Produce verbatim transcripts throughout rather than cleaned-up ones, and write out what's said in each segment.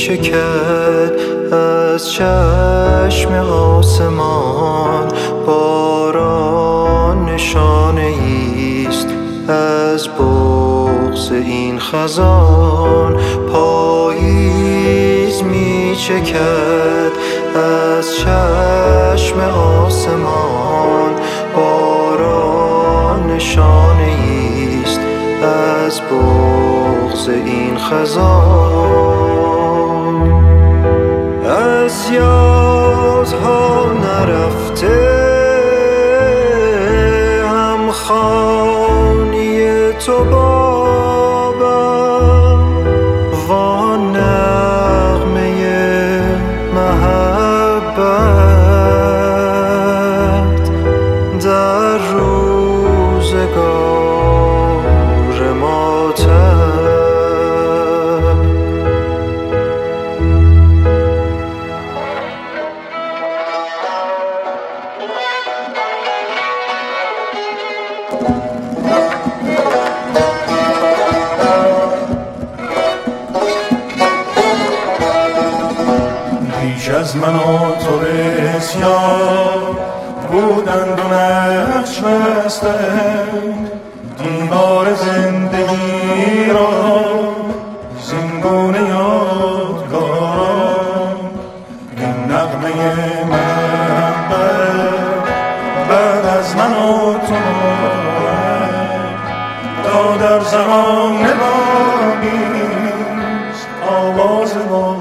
چکد از چشم آسمان. باران نشانه ایست از بغض این خزان. پاییز می چکد از چشم آسمان. باران نشانه ایست از بغض این خزان. از یادها نرفته هم خانی تو بابم. وان نغمه محبت در روزگار ماتم. پیش از من و تو بسیار بودند و نقش بستند دیوار زندگی را زینگونه یادگاران. این نغمه محبت بعد از من و تو تا در زمان باقیست آواز ما.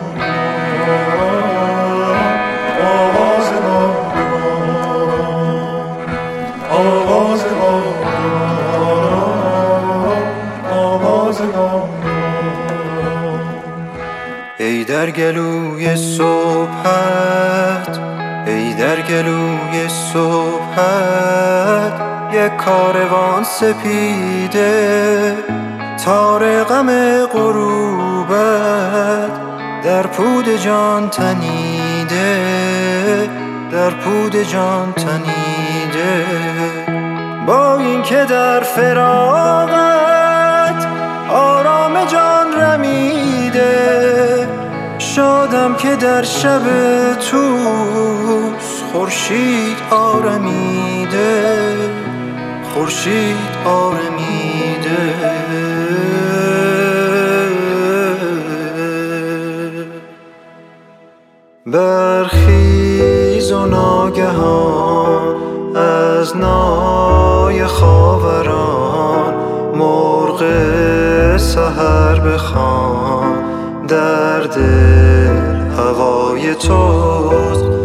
ای در گلوی صبحت، ای در گلوی صبحت یک کاروان سپیده. تار غم غروبت در پود جان تنیده، در پود جان تنیده. با این که در فراقت آرام جان رمیده، شادم که در شب توس خورشید آرمیده، خورشید آرمیده. برخیز و ناگهان از نای خاوران مرغ سحر بخوان. در دل هوای توست